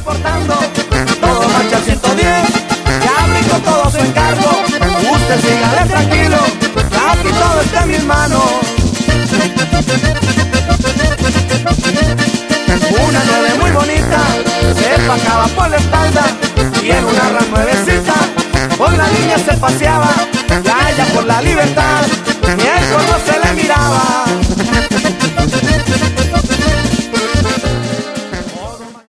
reportando, todo marcha al 110, ya brincó todo su encargo. Usted sígale tranquilo, aquí todo está en mis manos. Una 9 muy bonita, se pajaba por la espalda, y en una RAM nuevecita, por la línea se paseaba, y allá por la Libertad, ni el cuerno se le miraba.